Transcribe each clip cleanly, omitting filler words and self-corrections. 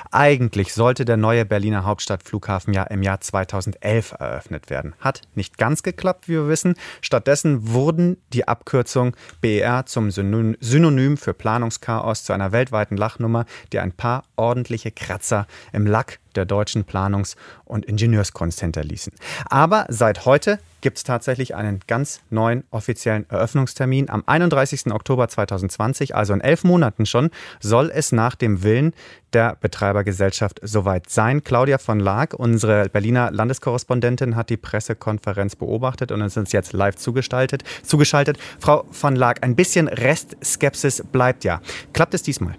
Eigentlich sollte der neue Berliner Hauptstadtflughafen ja im Jahr 2011 eröffnet werden. Hat nicht ganz geklappt, wie wir wissen. Stattdessen wurden die Abkürzung BER zum Synonym für Planungschaos, zu einer weltweiten Lachnummer, die ein paar ordentliche Kratzer im Lack der deutschen Planungs- und Ingenieurskunst hinterließen. Aber seit heute gibt es tatsächlich einen ganz neuen offiziellen Eröffnungstermin. Am 31. Oktober 2020, also in 11 Monaten schon, soll es nach dem Willen der Betreibergesellschaft soweit sein. Claudia von Laak, unsere Berliner Landeskorrespondentin, hat die Pressekonferenz beobachtet und ist uns jetzt live zugeschaltet. Frau von Laak, ein bisschen Restskepsis bleibt ja. Klappt es diesmal?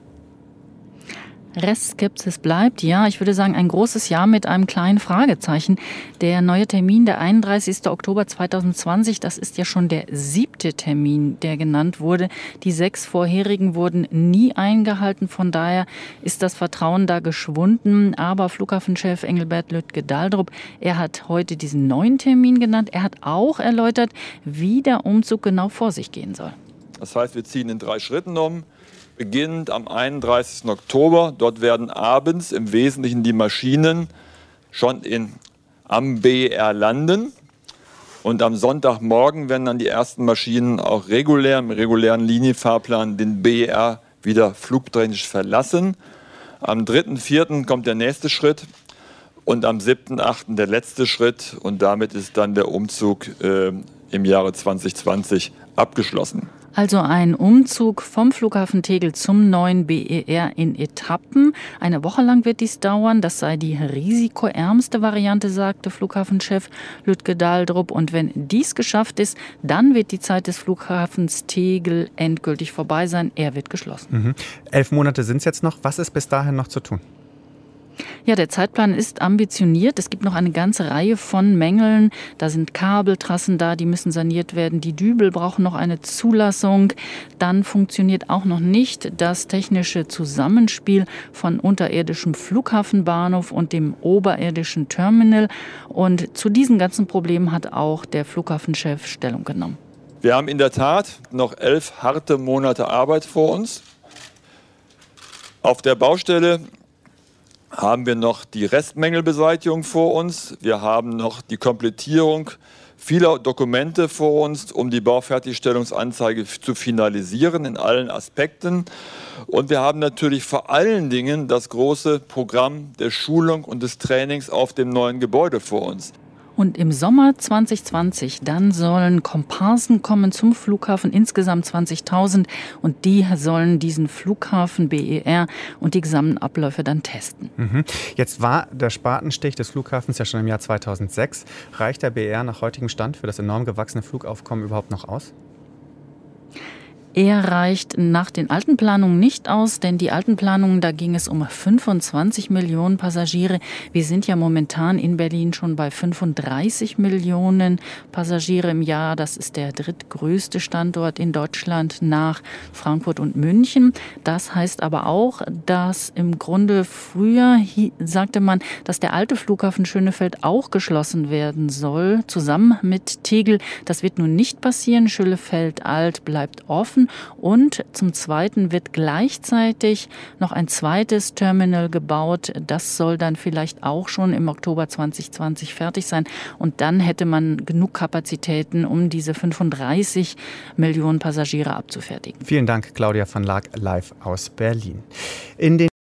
Restskepsis bleibt, ja, ich würde sagen, ein großes Ja mit einem kleinen Fragezeichen. Der neue Termin, der 31. Oktober 2020, das ist ja schon der 7. Termin, der genannt wurde. Die 6 vorherigen wurden nie eingehalten, von daher ist das Vertrauen da geschwunden. Aber Flughafenchef Engelbert Lütke-Daldrup, er hat heute diesen neuen Termin genannt. Er hat auch erläutert, wie der Umzug genau vor sich gehen soll. Das heißt, wir ziehen in 3 Schritten um. Beginnend am 31. Oktober. Dort werden abends im Wesentlichen die Maschinen schon am BER landen. Und am Sonntagmorgen werden dann die ersten Maschinen auch im regulären Linienfahrplan den BER wieder flugtechnisch verlassen. Am 3.4. kommt der nächste Schritt und am 7.8. der letzte Schritt. Und damit ist dann der Umzug im Jahre 2020 abgeschlossen. Also ein Umzug vom Flughafen Tegel zum neuen BER in Etappen. Eine Woche lang wird dies dauern. Das sei die risikoärmste Variante, sagte Flughafenchef Lütke-Daldrup. Und wenn dies geschafft ist, dann wird die Zeit des Flughafens Tegel endgültig vorbei sein. Er wird geschlossen. 11 Monate sind es jetzt noch. Was ist bis dahin noch zu tun? Ja, der Zeitplan ist ambitioniert. Es gibt noch eine ganze Reihe von Mängeln. Da sind Kabeltrassen da, die müssen saniert werden. Die Dübel brauchen noch eine Zulassung. Dann funktioniert auch noch nicht das technische Zusammenspiel von unterirdischem Flughafenbahnhof und dem oberirdischen Terminal. Und zu diesen ganzen Problemen hat auch der Flughafenchef Stellung genommen. Wir haben in der Tat noch 11 harte Monate Arbeit vor uns. Auf der Baustelle haben wir noch die Restmängelbeseitigung vor uns. Wir haben noch die Komplettierung vieler Dokumente vor uns, um die Baufertigstellungsanzeige zu finalisieren in allen Aspekten. Und wir haben natürlich vor allen Dingen das große Programm der Schulung und des Trainings auf dem neuen Gebäude vor uns. Und im Sommer 2020, dann sollen Komparsen kommen zum Flughafen, insgesamt 20.000. Und die sollen diesen Flughafen BER und die gesamten Abläufe dann testen. Jetzt war der Spatenstich des Flughafens ja schon im Jahr 2006. Reicht der BER nach heutigem Stand für das enorm gewachsene Flugaufkommen überhaupt noch aus? Er reicht nach den alten Planungen nicht aus, denn die alten Planungen, da ging es um 25 Millionen Passagiere. Wir sind ja momentan in Berlin schon bei 35 Millionen Passagiere im Jahr. Das ist der drittgrößte Standort in Deutschland nach Frankfurt und München. Das heißt aber auch, dass im Grunde früher sagte man, dass der alte Flughafen Schönefeld auch geschlossen werden soll, zusammen mit Tegel. Das wird nun nicht passieren. Schönefeld Alt bleibt offen. Und zum Zweiten wird gleichzeitig noch ein zweites Terminal gebaut. Das soll dann vielleicht auch schon im Oktober 2020 fertig sein. Und dann hätte man genug Kapazitäten, um diese 35 Millionen Passagiere abzufertigen. Vielen Dank, Claudia von Laak, live aus Berlin. In den